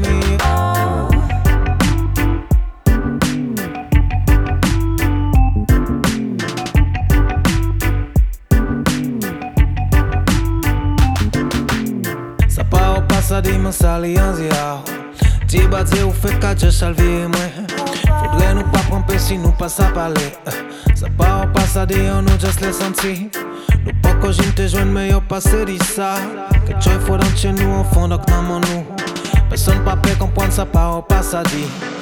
Sa pa ou pasa di man sali an ziyaw. Ti badze ou fe ka dje chalviye mwen. Faudrait nous pas prendre si nous pas à parler. Ça pa ou pasa di an nou just le senti. Nou pa ko jinte jwen me yo pase di sa. Que joy faut dans chez nous au fond donc nan man nou. Personne pa pe kompwen sa pa ou pasa di.